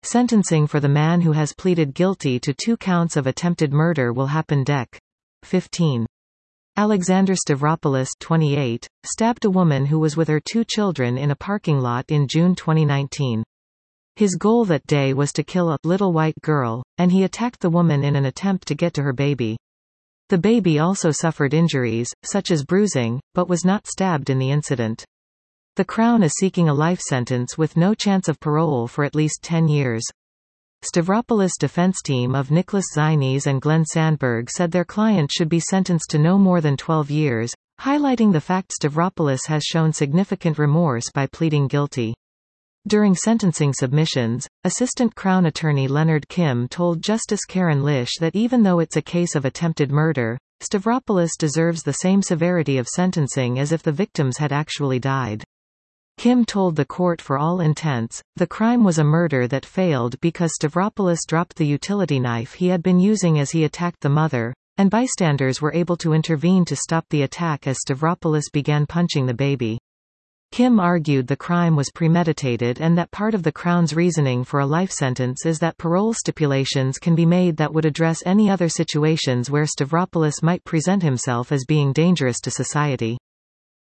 Sentencing for the man who has pleaded guilty to 2 counts of attempted murder will happen Dec. 15. Alexander Stavropoulos, 28, stabbed a woman who was with her 2 children in a parking lot in June 2019. His goal that day was to kill a little white girl, and he attacked the woman in an attempt to get to her baby. The baby also suffered injuries, such as bruising, but was not stabbed in the incident. The Crown is seeking a life sentence with no chance of parole for at least 10 years. Stavropoulos' defense team of Nicholas Zines and Glenn Sandberg said their client should be sentenced to no more than 12 years, highlighting the fact Stavropoulos has shown significant remorse by pleading guilty. During sentencing submissions, Assistant Crown Attorney Leonard Kim told Justice Karen Lish that even though it's a case of attempted murder, Stavropoulos deserves the same severity of sentencing as if the victims had actually died. Kim told the court for all intents, the crime was a murder that failed because Stavropoulos dropped the utility knife he had been using as he attacked the mother, and bystanders were able to intervene to stop the attack as Stavropoulos began punching the baby. Kim argued the crime was premeditated and that part of the Crown's reasoning for a life sentence is that parole stipulations can be made that would address any other situations where Stavropoulos might present himself as being dangerous to society.